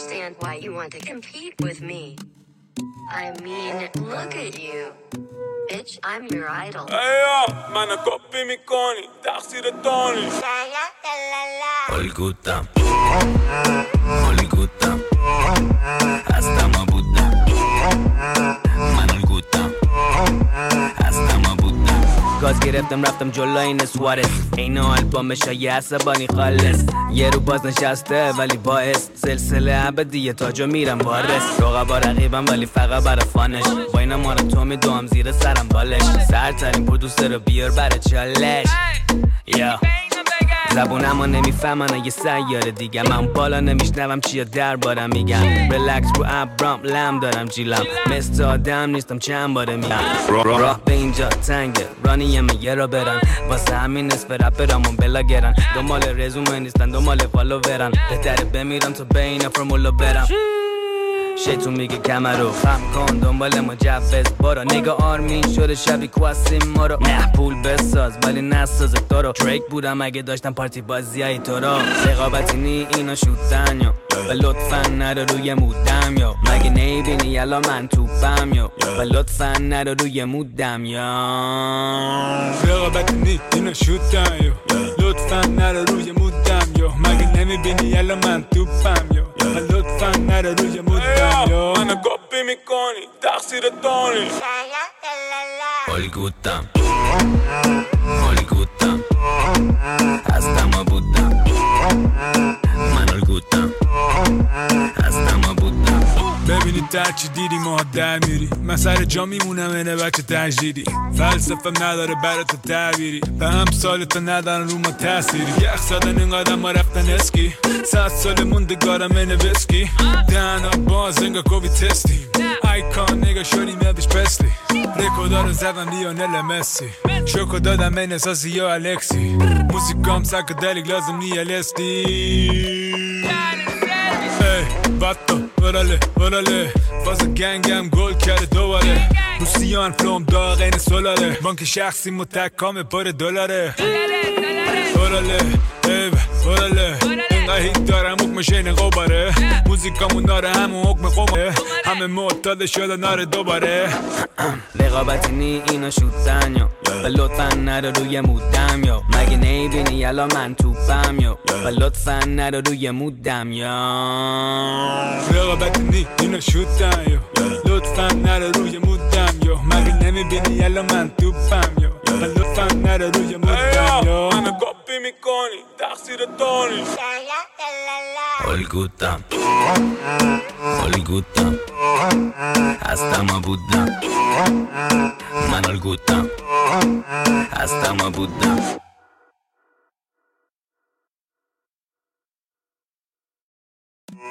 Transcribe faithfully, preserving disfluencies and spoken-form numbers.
understand why you want to compete with me. I mean, look at you. Bitch, I'm your idol. ايوه ما انا كوبي میکنی تقصیر تونی الگوتم الگوتم هستم و بودم من الگوتم هستم و بودم گاز گرفتم رفتم جلو این سوارس اینو آلبومش های عصبانی خالص یه رو باز نشسته ولی باعث سلسله ابدیه تاجو میرم وارس رقبا رقیبم ولی فقط برا فانش با اینا ما رو تو میدوام زیر سرم بالش سرترین پرودوسر رو بیار برا چالش یا زبونم ها نمیفهمن یه سیاره دیگه من بالا نمیشنوم چیه در بارم میگم ریلکس رو ابرام لم دارم جیلم مثل آدم نیستم چند باره میگم راه به اینجا تنگه رانیم یه را برن واسه همین نصف رپرامون بلاگرن دنبال رزومه نیستن دنبال فالوورن بهتره بمیرم تا بین فرمولو برم شیطون میگه کمر رو خم کن دنبال مجوز برو نگاه آرمین شده شبی کواسیم ما رو نه پول بساز ولی نساز تو رو دریک بودم اگه داشتم پارتی بازی های تو رو رقابتی نی اینا شوتن یا و لطفا نرو روی مودم یا مگه نیبینی یلا من توپم یا و لطفا نرو روی مودم یا رقابتی نی اینا شوتن یا لطفا نرو روی مودم یا مگه نمیبینی یلا من توپم یا و لطفا نرو روی مودم یا منو کپی میکنی تقصیر تونی الگوتم الگوتم هستم و بودم من الگوتم هستم و بودم ببینید در چی دیدی ما در میری من سر جا میمونم اینه بچه تجدیدی فلسفم نداره برای تو تعبیری به هم سال تا ندارن رو ما تأثیری یخ زدن اینقدر ما رفتن اسکی صد سال موندگارم اینه وسکی دهنا باز انگا کوبی تستی ایکان نگا شدی میدش پسلی ریکودا رو زدن لیونل مسی شوکو دادم این اساسی یا الکسی موزیکام ساکدلیک لازم نی الستی باتو ورله ورله فاز گنگم گل کرده دوباره روسیان فلوم داغ این سولاره بانک شخصی متکام پر دلاره ورله ورله اینقدر هیت دارم حکم شین قباره موزیکامون داره همون حکم قماره همه معتاد شده ناره دوباره رقابتی نی اینا شوتن یا و لطفا نرو روی مودم یا مگه نیبینی یلا من توپم یا و لطفا نرو روی مودم یا رقابتی نی اینا شوتن یا لطفا نرو روی مودم یا مگه نمیبینی یلا من توپم یا و لطفا نرو روی مودم یا منو کپی میکنی تقصیر تونی الگوتم الگوتم هستم و بودم من الگوتم هستم و بودم